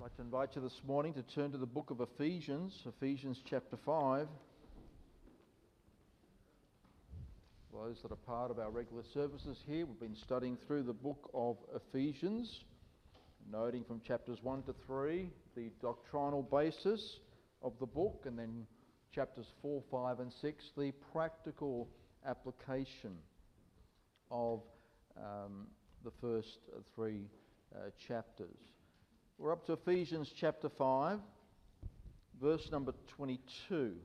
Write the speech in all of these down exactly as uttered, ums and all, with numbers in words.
I'd like to invite you this morning to turn to the book of Ephesians, Ephesians chapter five. For those that are part of our regular services here, we've been studying through the book of Ephesians, noting from chapters one to three the doctrinal basis of the book, and then chapters four, five and six the practical application of um, the first three uh, chapters. We're up to Ephesians chapter five, verse number twenty-two.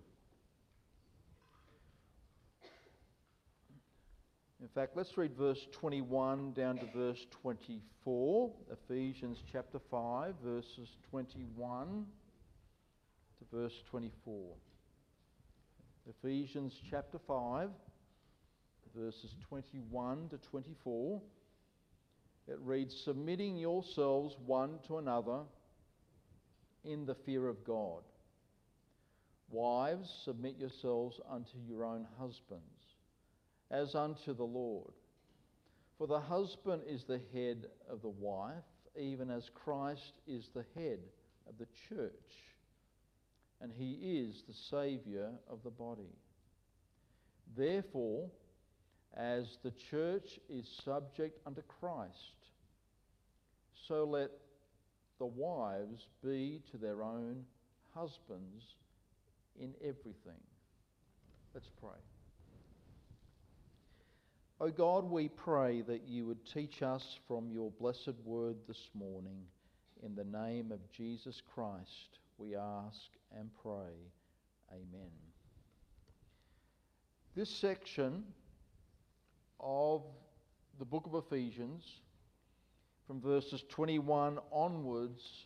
In fact, let's read verse twenty-one down to verse twenty-four. Ephesians chapter five, verses twenty-one to verse twenty-four. Ephesians chapter five, verses twenty-one to twenty-four. It reads, "Submitting yourselves one to another in the fear of God. Wives, submit yourselves unto your own husbands, as unto the Lord. For the husband is the head of the wife, even as Christ is the head of the church, and he is the Saviour of the body. Therefore, as the church is subject unto Christ, so let the wives be to their own husbands in everything." Let's pray. O God, we pray that you would teach us from your blessed word this morning. In the name of Jesus Christ, we ask and pray. Amen. This section of the book of Ephesians, from verses twenty-one onwards,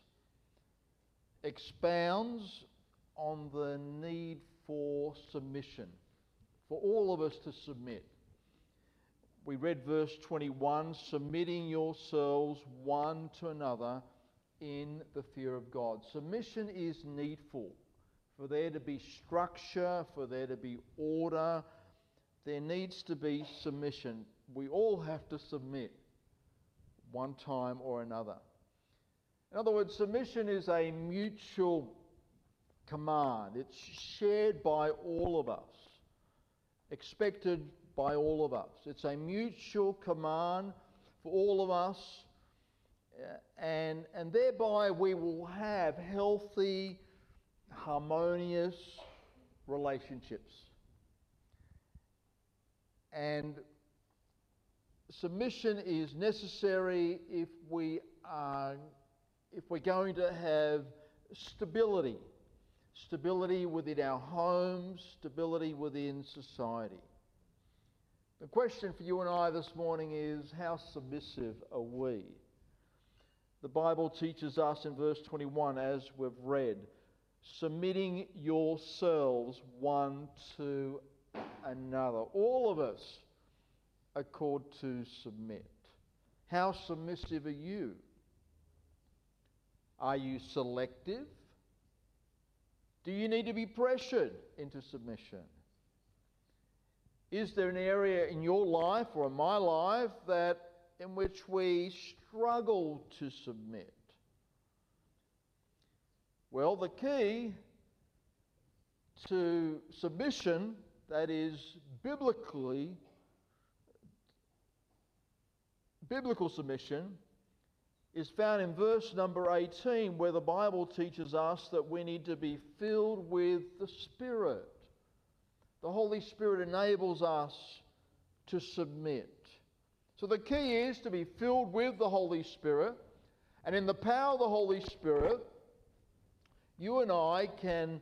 expounds on the need for submission, for all of us to submit. We read verse twenty-one, "Submitting yourselves one to another in the fear of God." Submission is needful for there to be structure, for there to be order. There needs to be submission. We all have to submit one time or another. In other words, submission is a mutual command. It's shared by all of us, expected by all of us. It's a mutual command for all of us, and, and thereby we will have healthy, harmonious relationships. And submission is necessary if we are, if we're going to have stability, stability within our homes, stability within society. The question for you and I this morning is, how submissive are we? The Bible teaches us in verse twenty-one, as we've read, submitting yourselves one to another. All of us are called to submit. How submissive are you? Are you selective? Do you need to be pressured into submission? Is there an area in your life or in my life that in which we struggle to submit? Well, the key to submission, that is biblically, biblical submission, is found in verse number eighteen, where the Bible teaches us that we need to be filled with the Spirit. The Holy Spirit enables us to submit. So the key is to be filled with the Holy Spirit, and in the power of the Holy Spirit, you and I can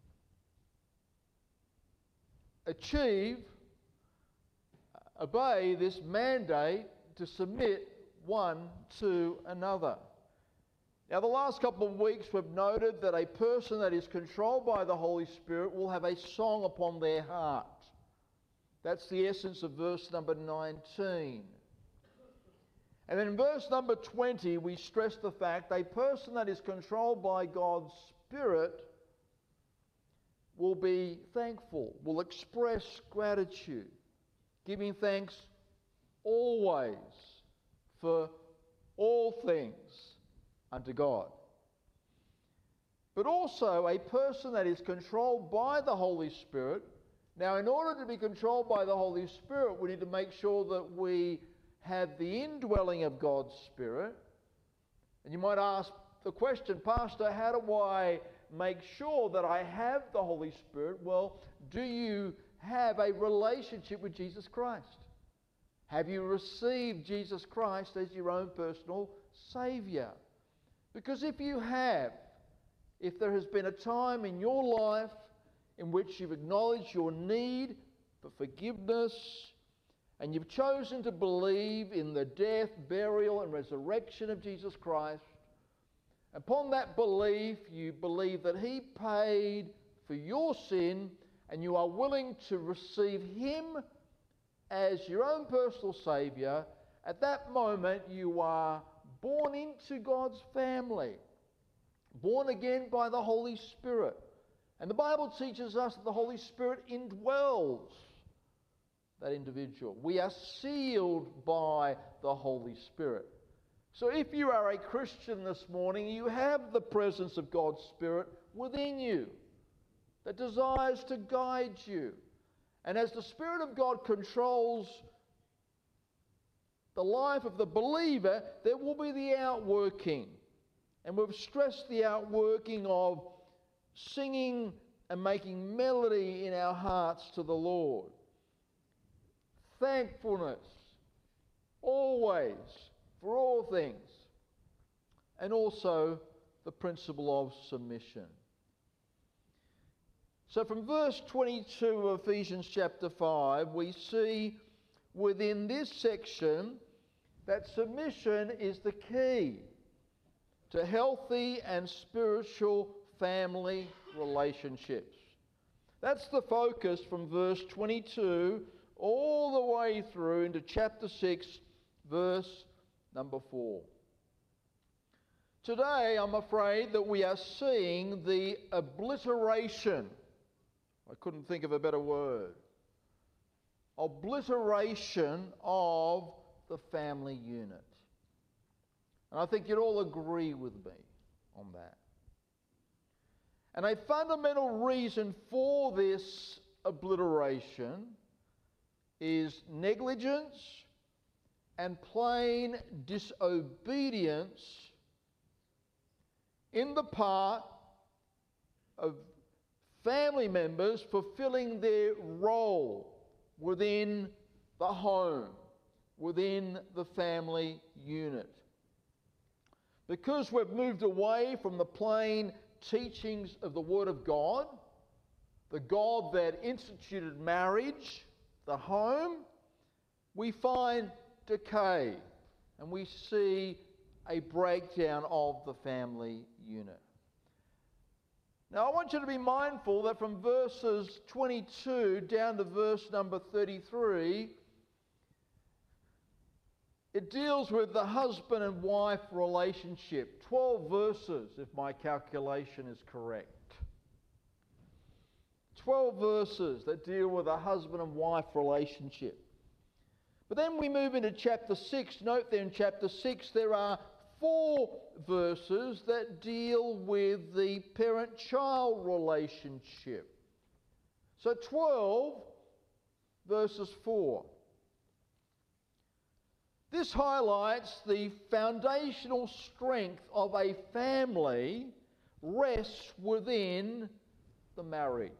achieve, obey this mandate to submit one to another. Now, the last couple of weeks we've noted that a person that is controlled by the Holy Spirit will have a song upon their heart. That's the essence of verse number nineteen. And then in verse number twenty, we stress the fact a person that is controlled by God's Spirit will be thankful, will express gratitude, giving thanks always for all things unto God. but also a person that is controlled by the Holy Spirit. Now, in order to be controlled by the Holy Spirit, we need to make sure that we have the indwelling of God's Spirit. And you might ask the question, Pastor, how do I make sure that I have the Holy Spirit? Well, do you have a relationship with Jesus Christ? Have you received Jesus Christ as your own personal Saviour? Because if you have, if there has been a time in your life in which you've acknowledged your need for forgiveness and you've chosen to believe in the death, burial and resurrection of Jesus Christ, upon that belief you believe that He paid for your sin and you are willing to receive Him as your own personal Saviour, at that moment you are born into God's family, born again by the Holy Spirit. And the Bible teaches us that the Holy Spirit indwells that individual. We are sealed by the Holy Spirit. So if you are a Christian this morning, you have the presence of God's Spirit within you that desires to guide you. And as the Spirit of God controls the life of the believer, there will be the outworking. And we've stressed the outworking of singing and making melody in our hearts to the Lord. Thankfulness, always, for all things. And also the principle of submission. So from verse twenty-two of Ephesians chapter five, we see within this section that submission is the key to healthy and spiritual family relationships. That's the focus from verse twenty-two all the way through into chapter six, verse number four. Today, I'm afraid that we are seeing the obliteration, I couldn't think of a better word, obliteration of the family unit. And I think you'd all agree with me on that. And a fundamental reason for this obliteration is negligence and plain disobedience in the part of family members fulfilling their role within the home, within the family unit. Because we've moved away from the plain teachings of the Word of God, the God that instituted marriage, the home, we find decay and we see a breakdown of the family unit. Now I want you to be mindful that from verses twenty-two down to verse number thirty-three, it deals with the husband and wife relationship. twelve verses, if my calculation is correct. twelve verses that deal with a husband and wife relationship. But then we move into chapter six. Note there in chapter six there are four verses that deal with the parent-child relationship. So twelve verses four. This highlights the foundational strength of a family rests within the marriage.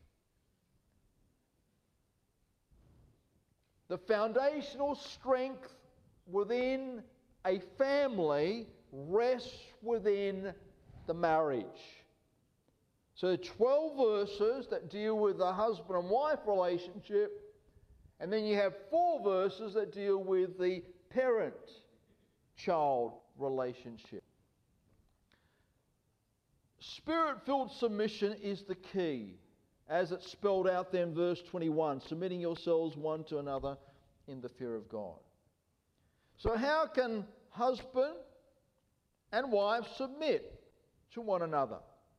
The foundational strength within a family rests within the marriage. So twelve verses that deal with the husband and wife relationship, and then you have four verses that deal with the parent-child relationship. Spirit-filled submission is the key, as it's spelled out there in verse twenty-one, submitting yourselves one to another in the fear of God. So how can husband and wife submit to one another?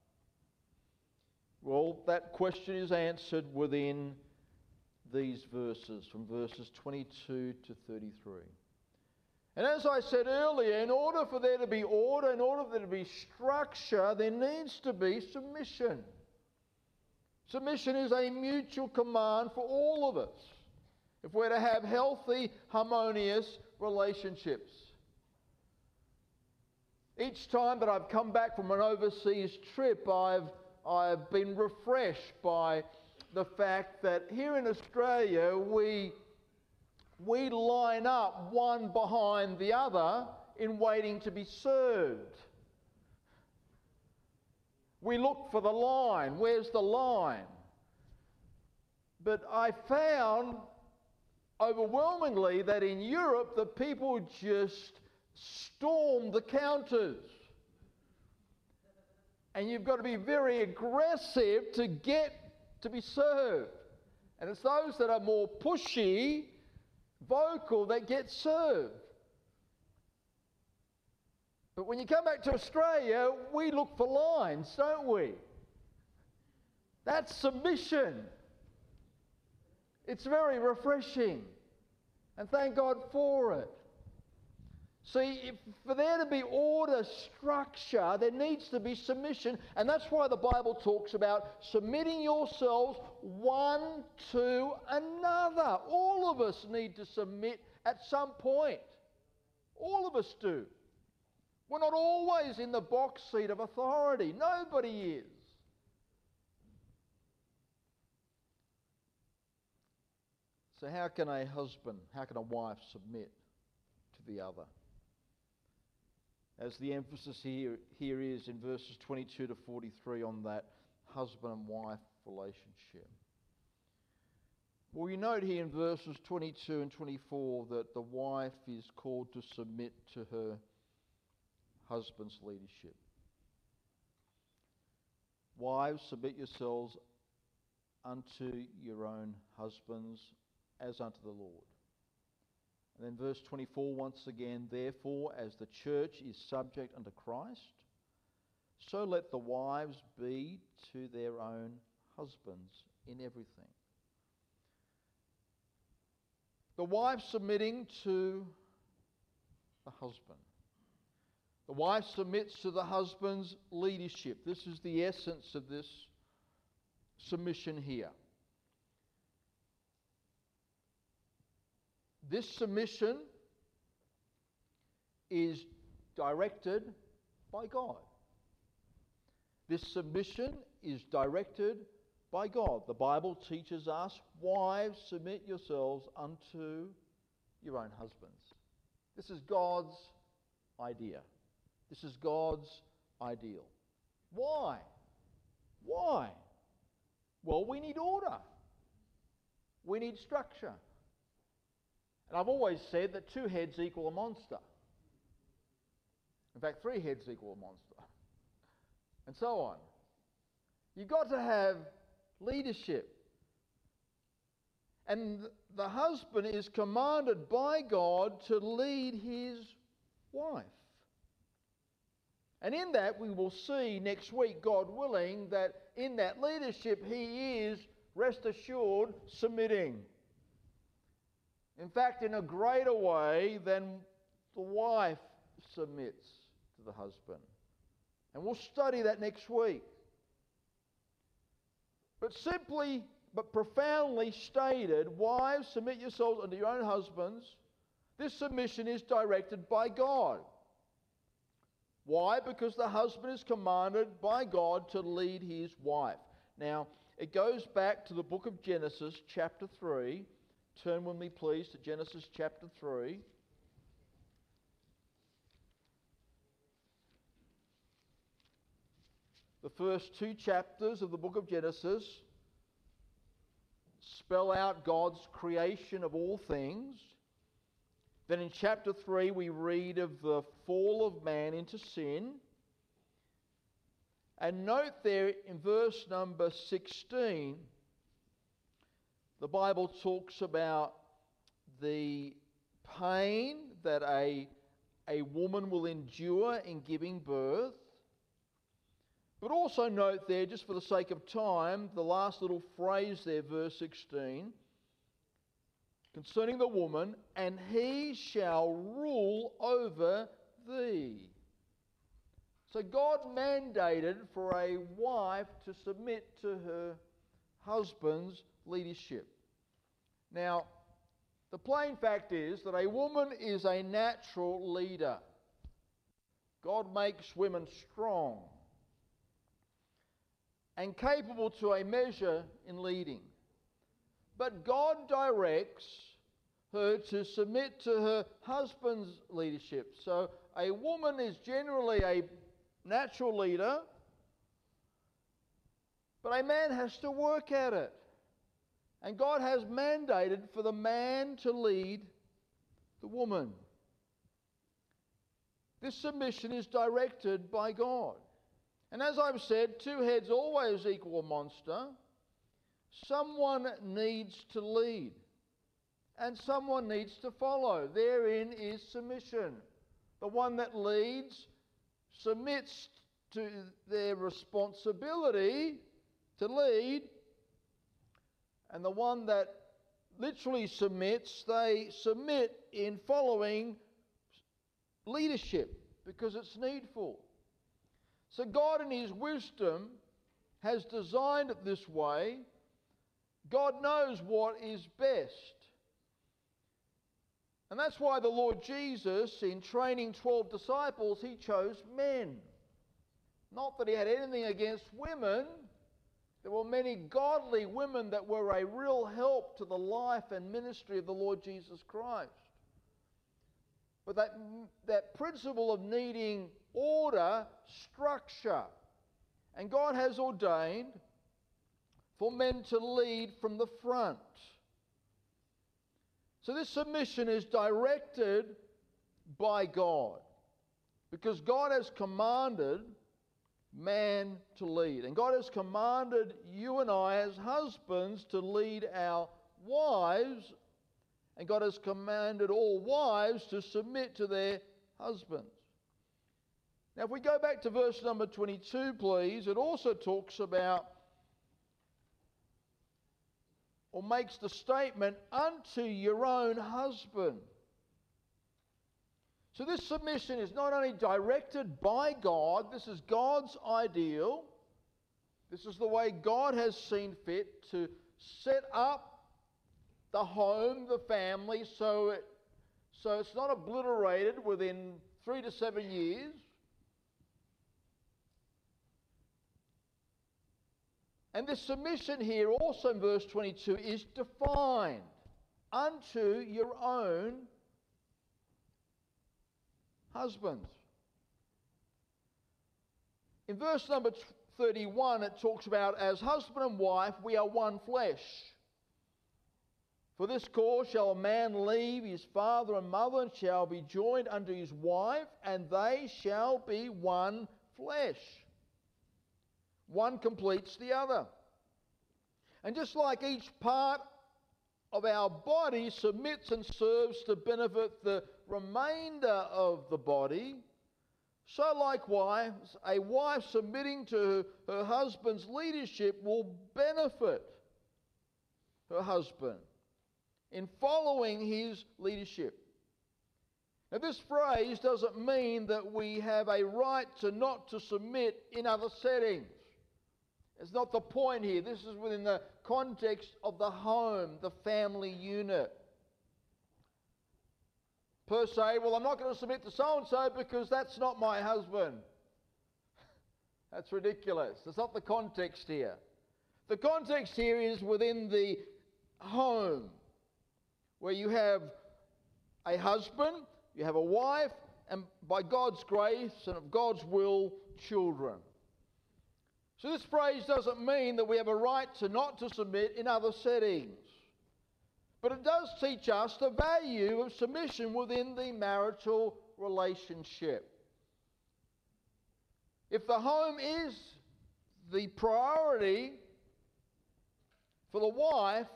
Well, that question is answered within these verses, from verses twenty-two to thirty-three. And as I said earlier, in order for there to be order, in order for there to be structure, there needs to be submission. Submission is a mutual command for all of us if we're to have healthy, harmonious relationships. Each time that I've come back from an overseas trip, I've, I've been refreshed by the fact that here in Australia, we, we line up one behind the other in waiting to be served. We look for the line. Where's the line? But I found overwhelmingly that in Europe, the people just storm the counters. And you've got to be very aggressive to get to be served. And it's those that are more pushy, vocal, that get served. But when you come back to Australia, we look for lines, don't we? That's submission. It's very refreshing. And thank God for it. See, if, for there to be order, structure, there needs to be submission. And that's why the Bible talks about submitting yourselves one to another. All of us need to submit at some point. All of us do. We're not always in the box seat of authority. Nobody is. So how can a husband, how can a wife submit to the other? As the emphasis here, here is in verses twenty-two to forty-three on that husband and wife relationship. Well, you note here in verses twenty-two and twenty-four that the wife is called to submit to her husband's leadership. Wives, submit yourselves unto your own husbands as unto the Lord. And then verse twenty-four, once again, therefore, as the church is subject unto Christ, so let the wives be to their own husbands in everything. The wife submitting to the husband. The wife submits to the husband's leadership. This is the essence of this submission here. This submission is directed by God. This submission is directed by God. The Bible teaches us, wives, submit yourselves unto your own husbands. This is God's idea. This is God's ideal. Why? Why? Well, we need order. We need structure. And I've always said that two heads equal a monster. In fact, three heads equal a monster. And so on. You've got to have leadership. And the husband is commanded by God to lead his wife. And in that we will see next week, God willing, that in that leadership he is, rest assured, submitting. In fact, in a greater way than the wife submits to the husband. And we'll study that next week. But simply, but profoundly stated, wives, submit yourselves unto your own husbands. This submission is directed by God. Why? Because the husband is commanded by God to lead his wife. Now, it goes back to the book of Genesis, chapter three. Turn with me, please, to Genesis chapter three. The first two chapters of the book of Genesis spell out God's creation of all things. Then in chapter three we read of the fall of man into sin. And note there in verse number sixteen, the Bible talks about the pain that a, a woman will endure in giving birth. But also note there, just for the sake of time, the last little phrase there, verse sixteen. concerning the woman, and he shall rule over thee. So God mandated for a wife to submit to her husband's leadership. Now, the plain fact is that a woman is a natural leader. God makes women strong and capable to a measure in leading. But God directs her to submit to her husband's leadership. So a woman is generally a natural leader, but a man has to work at it. And God has mandated for the man to lead the woman. This submission is directed by God. And as I've said, two heads always equal a monster. Someone needs to lead, and someone needs to follow. Therein is submission. The one that leads submits to their responsibility to lead, and the one that literally submits, they submit in following leadership because it's needful. So God in His wisdom has designed it this way. God knows what is best. And that's why the Lord Jesus, in training twelve disciples, He chose men. Not that He had anything against women. There were many godly women that were a real help to the life and ministry of the Lord Jesus Christ. But that, that principle of needing order, structure, and God has ordained for men to lead from the front. So this submission is directed by God, because God has commanded man to lead. And God has commanded you and I as husbands to lead our wives, and God has commanded all wives to submit to their husbands. Now if we go back to verse number twenty-two, please, it also talks about, or makes the statement, unto your own husband. So this submission is not only directed by God, this is God's ideal. This is the way God has seen fit to set up the home, the family, so, it, so it's not obliterated within three to seven years. And this submission here also in verse twenty-two is defined unto your own husbands. In verse number thirty-one, it talks about, as husband and wife, we are one flesh. For this cause shall a man leave his father and mother, and shall be joined unto his wife, and they shall be one flesh. One completes the other. And just like each part of our body submits and serves to benefit the remainder of the body, so likewise a wife submitting to her husband's leadership will benefit her husband in following his leadership. Now this phrase doesn't mean that we have a right to not to submit in other settings. It's not the point here. This is within the context of the home, the family unit. Per se, well, I'm not going to submit to so-and-so because that's not my husband. That's ridiculous. That's not the context here. The context here is within the home, where you have a husband, you have a wife, and by God's grace and of God's will, children. So this phrase doesn't mean that we have a right to not to submit in other settings. But it does teach us the value of submission within the marital relationship. If the home is the priority for the wife,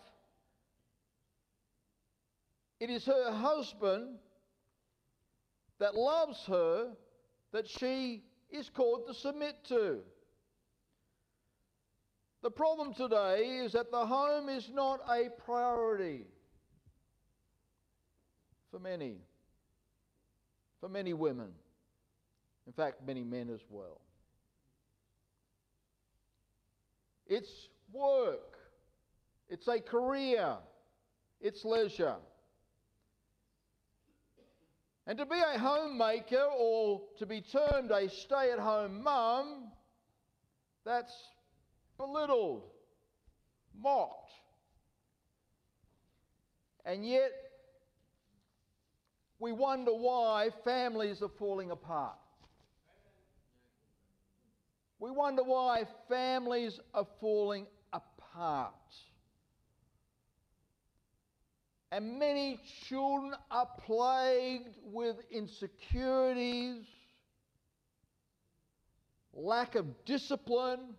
it is her husband that loves her that she is called to submit to. The problem today is that the home is not a priority. for many, for many women, in fact, many men as well. It's work, it's a career, it's leisure. And to be a homemaker or to be termed a stay-at-home mum, that's belittled, mocked. And yet, we wonder why families are falling apart. We wonder why families are falling apart. And many children are plagued with insecurities, lack of discipline,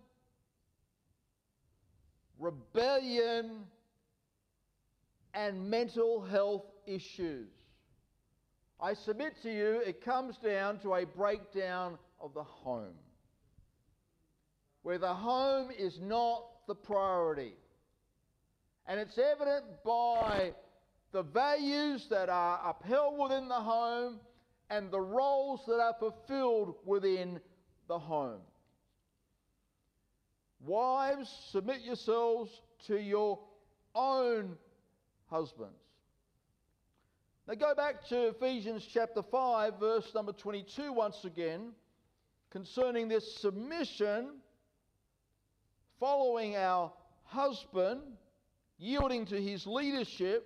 rebellion, and mental health issues. I submit to you, it comes down to a breakdown of the home, where the home is not the priority. And it's evident by the values that are upheld within the home and the roles that are fulfilled within the home. Wives, submit yourselves to your own husbands. Now go back to Ephesians chapter five, verse number twenty-two once again, concerning this submission, following our husband, yielding to his leadership.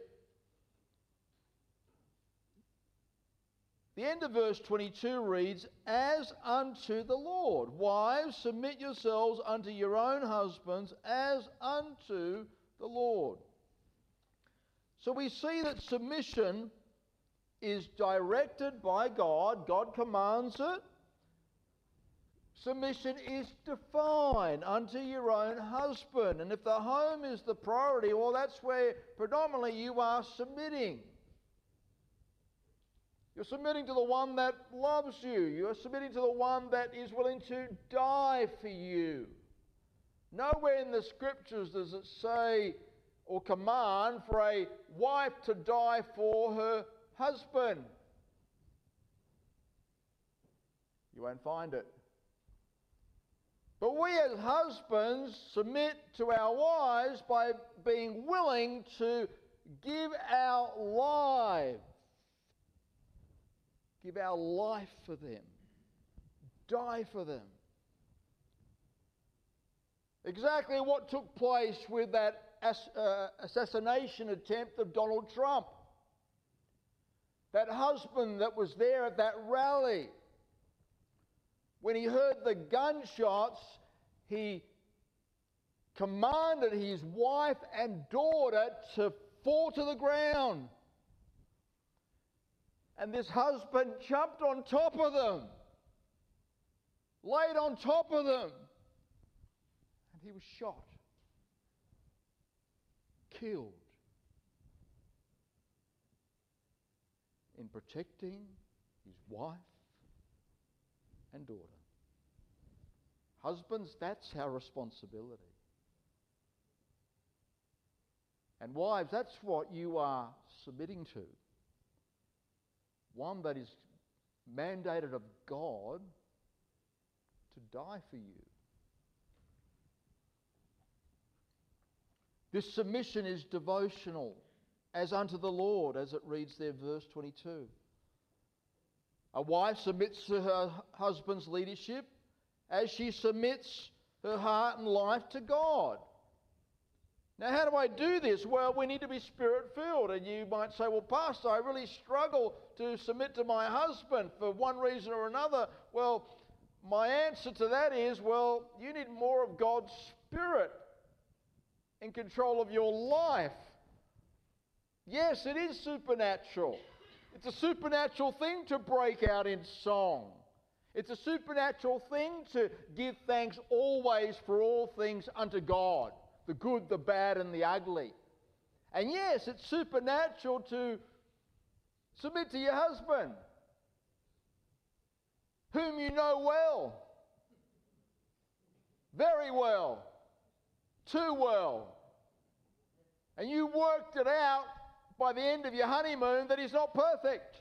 The end of verse twenty-two reads, as unto the Lord. Wives, submit yourselves unto your own husbands as unto the Lord. So we see that submission is directed by God. God commands it. Submission is defined unto your own husband. And if the home is the priority, well, that's where predominantly you are submitting. You're submitting to the one that loves you. You're submitting to the one that is willing to die for you. Nowhere in the scriptures does it say or command for a wife to die for her husband. You won't find it. But we as husbands submit to our wives by being willing to give our lives. Give our life for them. Die for them. Exactly what took place with that ass- uh, assassination attempt of Donald Trump. That husband that was there at that rally, when he heard the gunshots, he commanded his wife and daughter to fall to the ground. And this husband jumped on top of them, laid on top of them, and he was shot, killed in protecting his wife and daughter. Husbands, that's our responsibility. And wives, that's what you are submitting to. One that is mandated of God to die for you. This submission is devotional, as unto the Lord, as it reads there, verse twenty-two. A wife submits to her husband's leadership as she submits her heart and life to God. Now, how do I do this? Well, we need to be Spirit-filled. And you might say, well, Pastor, I really struggle to submit to my husband for one reason or another. Well, my answer to that is, well, you need more of God's Spirit in control of your life. Yes, it is supernatural. It's a supernatural thing to break out in song. It's a supernatural thing to give thanks always for all things unto God. The good, the bad, and the ugly. And yes, it's supernatural to submit to your husband, whom you know well, very well, too well. And you worked it out by the end of your honeymoon that he's not perfect.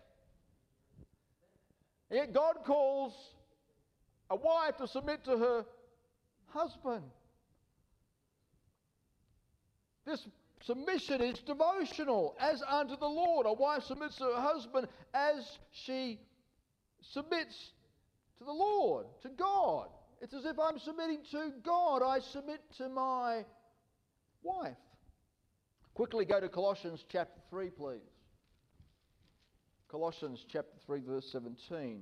Yet God calls a wife to submit to her husband. This submission is devotional, as unto the Lord. A wife submits to her husband as she submits to the Lord, to God. It's as if I'm submitting to God. I submit to my wife. Quickly go to Colossians chapter three, please. Colossians chapter three, verse seventeen.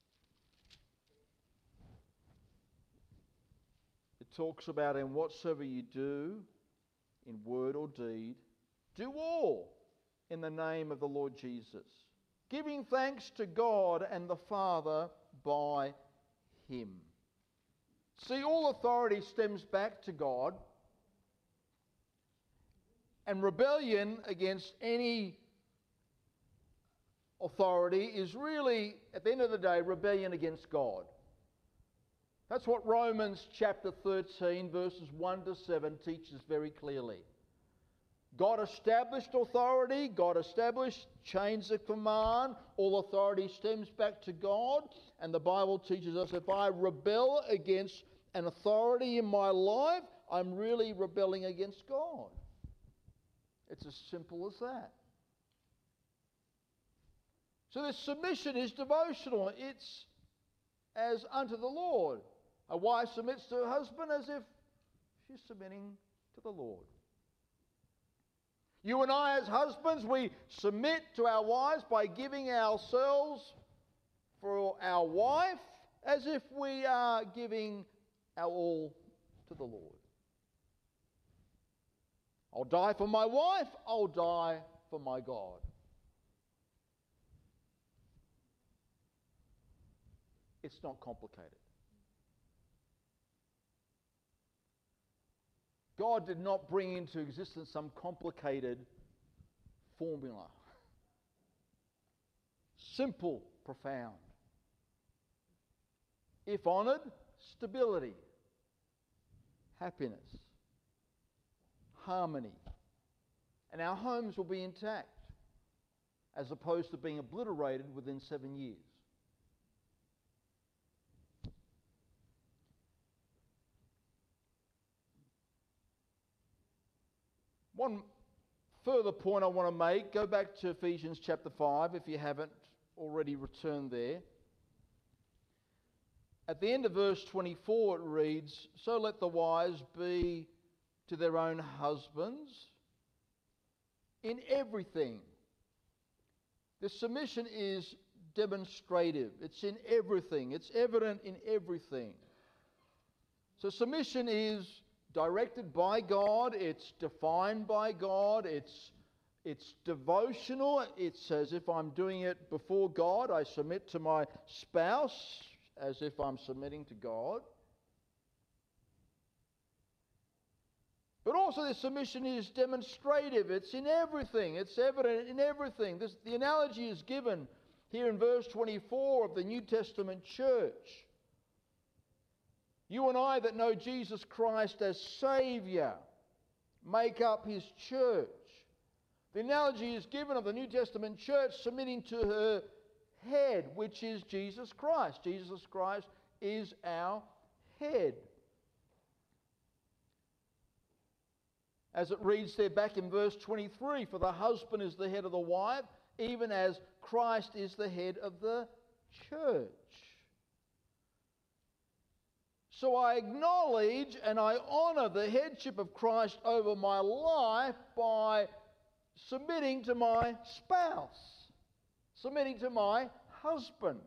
It talks about, in whatsoever you do, in word or deed, do all in the name of the Lord Jesus, giving thanks to God and the Father by him. See, all authority stems back to God, and rebellion against any authority is really, at the end of the day, rebellion against God. That's what Romans chapter thirteen, verses one to seven teaches very clearly. God established authority, God established chains of command, all authority stems back to God, and the Bible teaches us if I rebel against an authority in my life, I'm really rebelling against God. It's as simple as that. So this submission is devotional. It's as unto the Lord. A wife submits to her husband as if she's submitting to the Lord. You and I as husbands, we submit to our wives by giving ourselves for our wife as if we are giving our all to the Lord. I'll die for my wife, I'll die for my God. It's not complicated. God did not bring into existence some complicated formula. Simple, profound. If honoured, stability, happiness, harmony. And our homes will be intact, as opposed to being obliterated within seven years. One further point I want to make, go back to Ephesians chapter five if you haven't already returned there. At the end of verse twenty-four it reads, so let the wives be to their own husbands in everything. The submission is demonstrative. It's in everything. It's evident in everything. So submission is directed by God, it's defined by God, it's, it's devotional, it's as if I'm doing it before God. I submit to my spouse as if I'm submitting to God. But also this submission is demonstrative, it's in everything, it's evident in everything. This, the analogy is given here in verse twenty-four of the New Testament church. You and I that know Jesus Christ as Saviour make up his church. The analogy is given of the New Testament church submitting to her head, which is Jesus Christ. Jesus Christ is our head. As it reads there back in verse twenty-three, for the husband is the head of the wife, even as Christ is the head of the church. So I acknowledge and I honour the headship of Christ over my life by submitting to my spouse, submitting to my husband.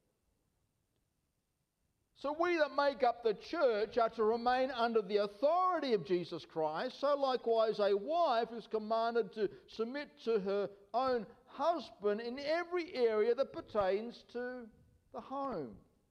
So we that make up the church are to remain under the authority of Jesus Christ. So likewise a wife is commanded to submit to her own husband in every area that pertains to the home.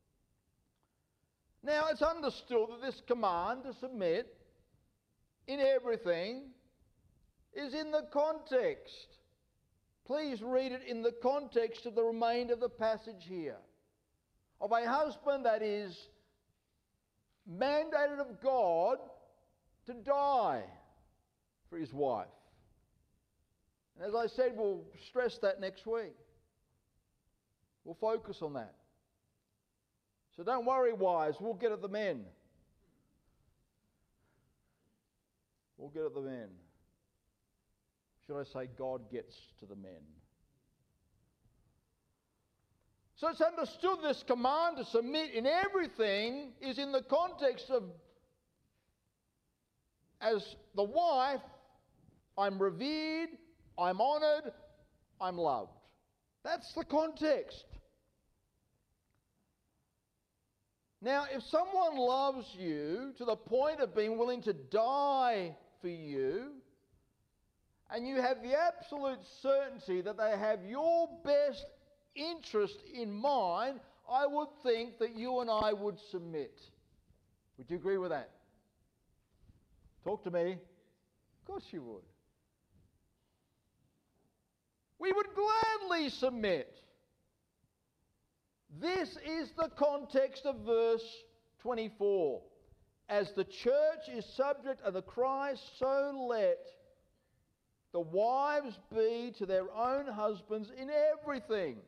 Now, it's understood that this command to submit in everything is in the context. Please read it in the context of the remainder of the passage here. Of a husband that is mandated of God to die for his wife. And as I said, we'll stress that next week. We'll focus on that. So don't worry, wives, we'll get at the men. We'll get at the men. Should I say God gets to the men? So it's understood this command to submit in everything is in the context of, as the wife, I'm revered, I'm honoured, I'm loved. That's the context. Now, if someone loves you to the point of being willing to die for you, and you have the absolute certainty that they have your best interest in mind, I would think that you and I would submit. Would you agree with that? Talk to me. Of course you would. We would gladly submit. This is the context of verse twenty-four. As the church is subject unto Christ, so let the wives be to their own husbands in everything.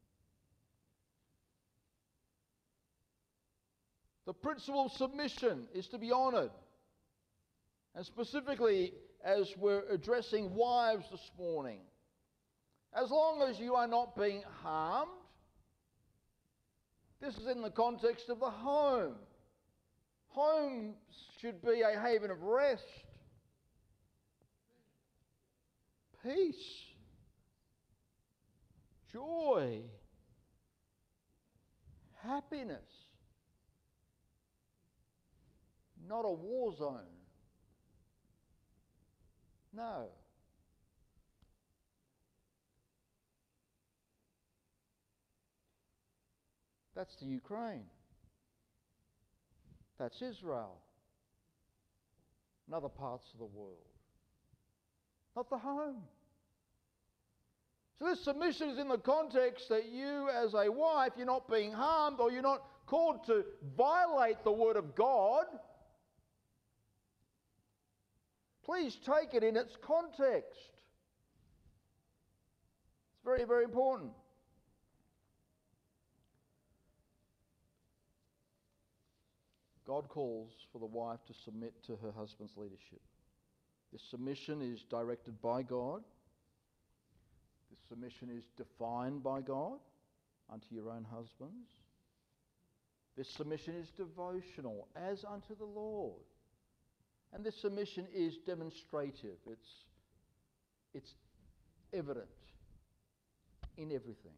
The principle of submission is to be honoured. And specifically, as we're addressing wives this morning, as long as you are not being harmed, this is in the context of the home. Home should be a haven of rest, peace, joy, happiness, not a war zone. No. That's the Ukraine. That's Israel. And other parts of the world. Not the home. So this submission is in the context that you as a wife, you're not being harmed, or you're not called to violate the word of God. Please take it in its context. It's very, very important. God calls for the wife to submit to her husband's leadership. This submission is directed by God. This submission is defined by God unto your own husbands. This submission is devotional, as unto the Lord. And this submission is demonstrative. It's, it's evident in everything.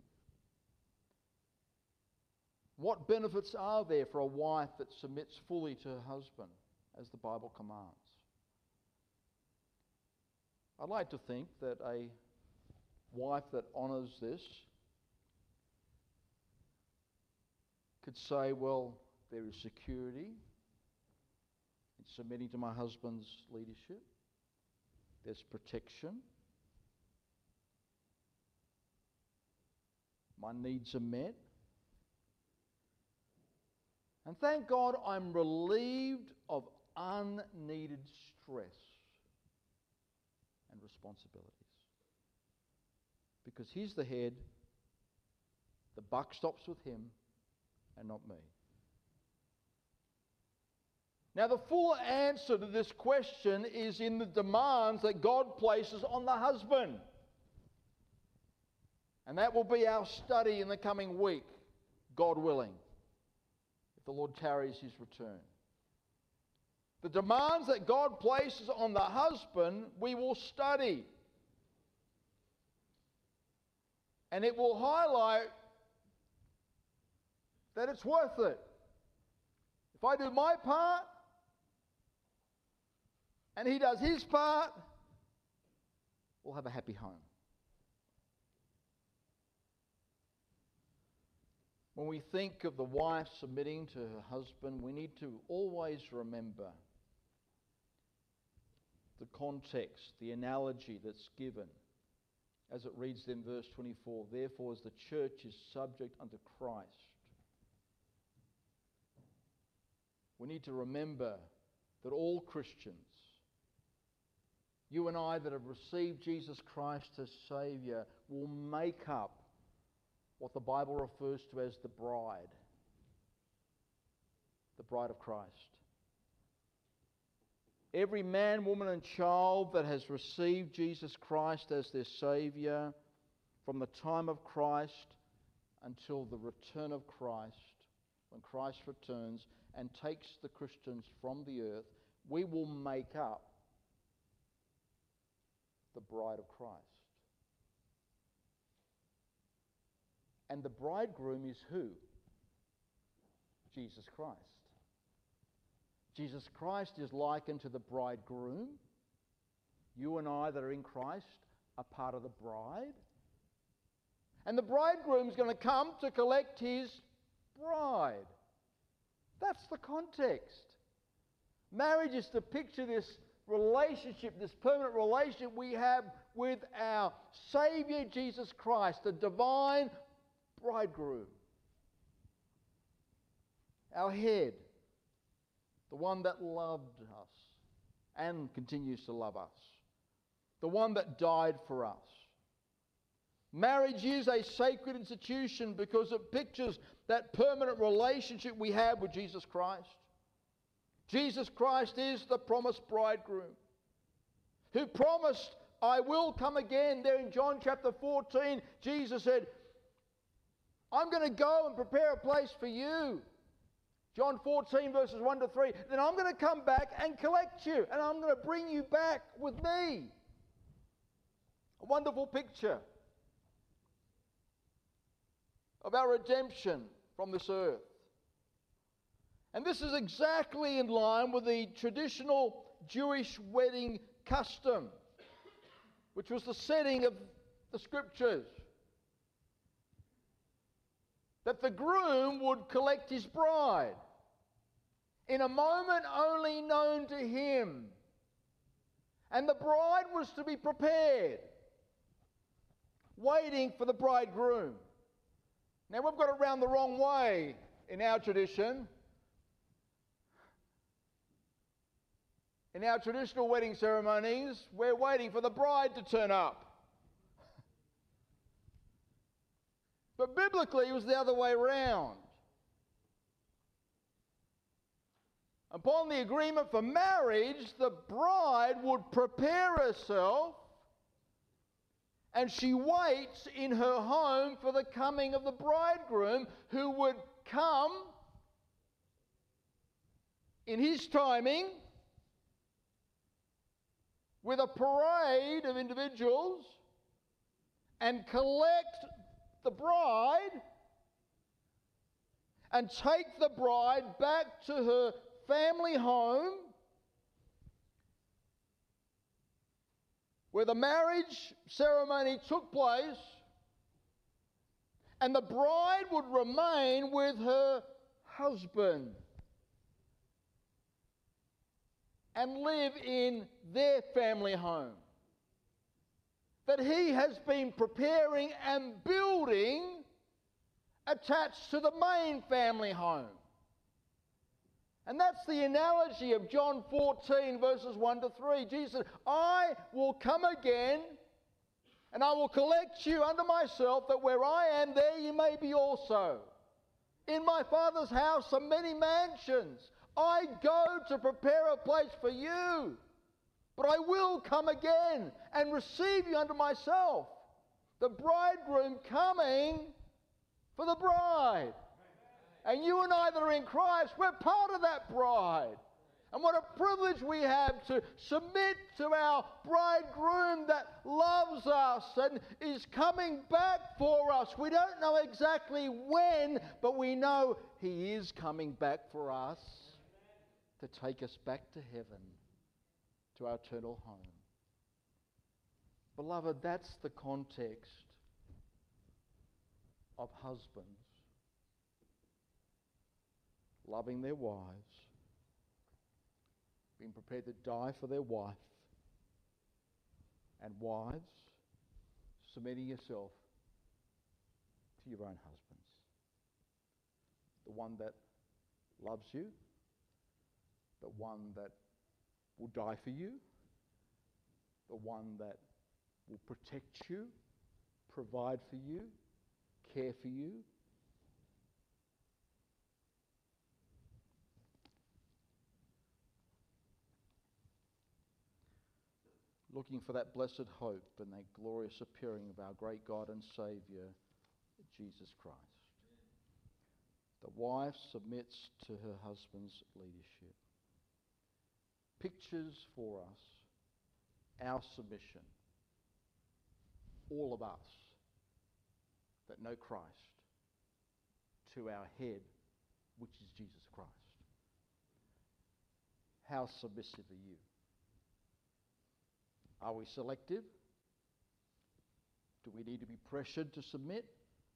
What benefits are there for a wife that submits fully to her husband, as the Bible commands? I'd like to think that a wife that honours this could say, well, there is security in submitting to my husband's leadership. There's protection. My needs are met. And thank God I'm relieved of unneeded stress and responsibilities. Because he's the head, the buck stops with him and not me. Now, the full answer to this question is in the demands that God places on the husband. And that will be our study in the coming week, God willing, if the Lord tarries his return. The demands that God places on the husband, we will study. And it will highlight that it's worth it. If I do my part, and he does his part, we'll have a happy home. When we think of the wife submitting to her husband, we need to always remember the context, the analogy that's given, as it reads in verse twenty-four. Therefore, as the church is subject unto Christ, we need to remember that all Christians, You and I that have received Jesus Christ as Saviour will make up what the Bible refers to as the bride. The bride of Christ. Every man, woman and child that has received Jesus Christ as their Saviour from the time of Christ until the return of Christ, when Christ returns and takes the Christians from the earth, we will make up the bride of Christ. And the bridegroom is who? Jesus Christ. Jesus Christ is likened to the bridegroom. You and I that are in Christ are part of the bride. And the bridegroom is going to come to collect his bride. That's the context. Marriage is to picture this relationship, this permanent relationship we have with our Saviour Jesus Christ, the divine bridegroom. Our head. The one that loved us and continues to love us. The one that died for us. Marriage is a sacred institution because it pictures that permanent relationship we have with Jesus Christ. Jesus Christ is the promised bridegroom who promised, I will come again. There in John chapter fourteen, Jesus said, I'm going to go and prepare a place for you. John fourteen verses one to three. Then I'm going to come back and collect you, and I'm going to bring you back with me. A wonderful picture of our redemption from this earth. And this is exactly in line with the traditional Jewish wedding custom, which was the setting of the Scriptures. That the groom would collect his bride in a moment only known to him. And the bride was to be prepared, waiting for the bridegroom. Now we've got it round the wrong way in our tradition. In our traditional wedding ceremonies, we're waiting for the bride to turn up. But biblically, it was the other way around. Upon the agreement for marriage, the bride would prepare herself and she waits in her home for the coming of the bridegroom, who would come in his timing with a parade of individuals and collect the bride and take the bride back to her family home where the marriage ceremony took place, and the bride would remain with her husband and live in their family home that he has been preparing and building attached to the main family home. And that's the analogy of John fourteen verses one to three. Jesus said, I will come again and I will collect you unto myself, that where I am, there you may be also. In my Father's house are many mansions. I go to prepare a place for you. But I will come again and receive you unto myself. The bridegroom coming for the bride. And you and I that are in Christ, we're part of that bride. And what a privilege we have to submit to our bridegroom that loves us and is coming back for us. We don't know exactly when, but we know he is coming back for us to take us back to heaven, to our eternal home. Beloved, that's the context of husbands loving their wives, being prepared to die for their wife, and wives, submitting yourself to your own husbands. The one that loves you, the one that will die for you, the one that will protect you, provide for you, care for you. Looking for that blessed hope and that glorious appearing of our great God and Saviour, Jesus Christ. The wife submits to her husband's leadership. Pictures for us our submission. All of us that know Christ, to our head, which is Jesus Christ. How submissive are you? Are we selective? Do we need to be pressured to submit?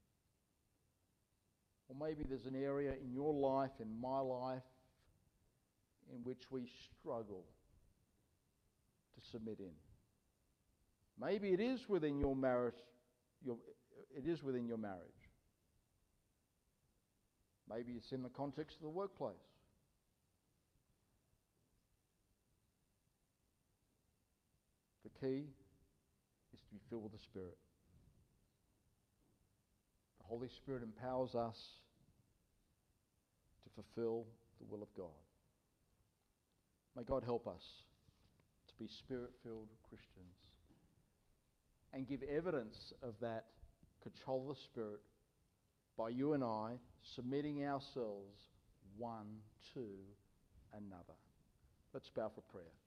Or maybe there's an area in your life, in my life, in which we struggle to submit in. Maybe it is within your marriage, your, it is within your marriage. Maybe it's in the context of the workplace. The key is to be filled with the Spirit. The Holy Spirit empowers us to fulfill the will of God. May God help us to be Spirit-filled Christians and give evidence of that control of the Spirit by you and I submitting ourselves one to another. Let's bow for prayer.